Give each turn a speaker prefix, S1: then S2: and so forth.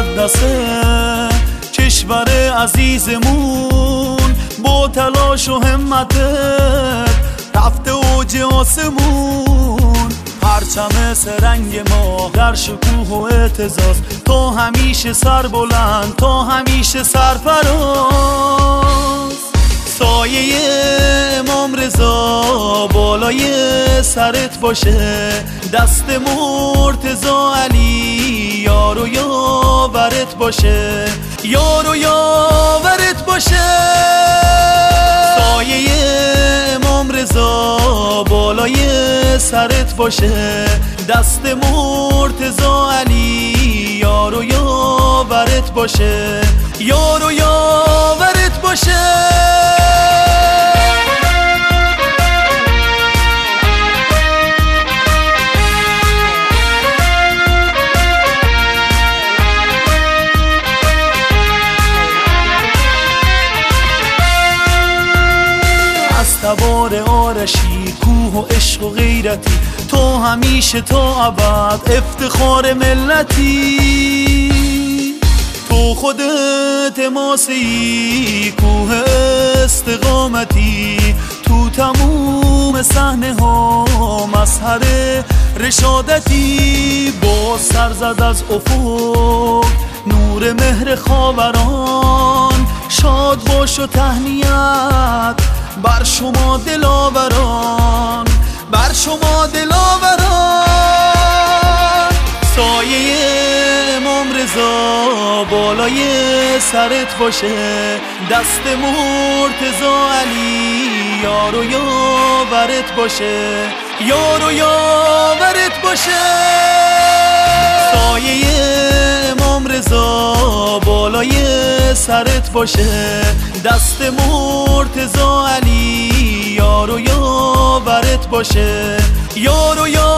S1: مقدسه کشور عزیزمون، با تلاش و همتت رفته اوج آسمون. پرچم سرنگ ما در شکوه و اعتزاز، تا همیشه سر بلند، تا همیشه سرفراز. سایه امام رضا بالای سرت باشه، دست مرتضی علی یار و یاورت باشه، یار و یاورت باشه. سایه امام رضا بالای سرت باشه، دست مرتضی علی یار و یاورت باشه، یار و یاورت باشه. تبار آرشی، کوه و عشق و غیرتی، تو همیشه تا ابد افتخار ملتی. تو خودت ماسی، کوه استقامتی، تو تموم صحنه ها مظهر رشادتی. با سر زد از افق نور مهر خاوران، شاد باش و تهنیت بر شما دلاوران، بر شما دلاوران. سایه امام رضا بالای سرت باشه، دست مرتضی علی یار و یاورت باشه، یار و یاورت باشه. سایه امام رضا بالای سرت باشه، دست مرتضی علی یار و یاورت باشه، یار و یاورت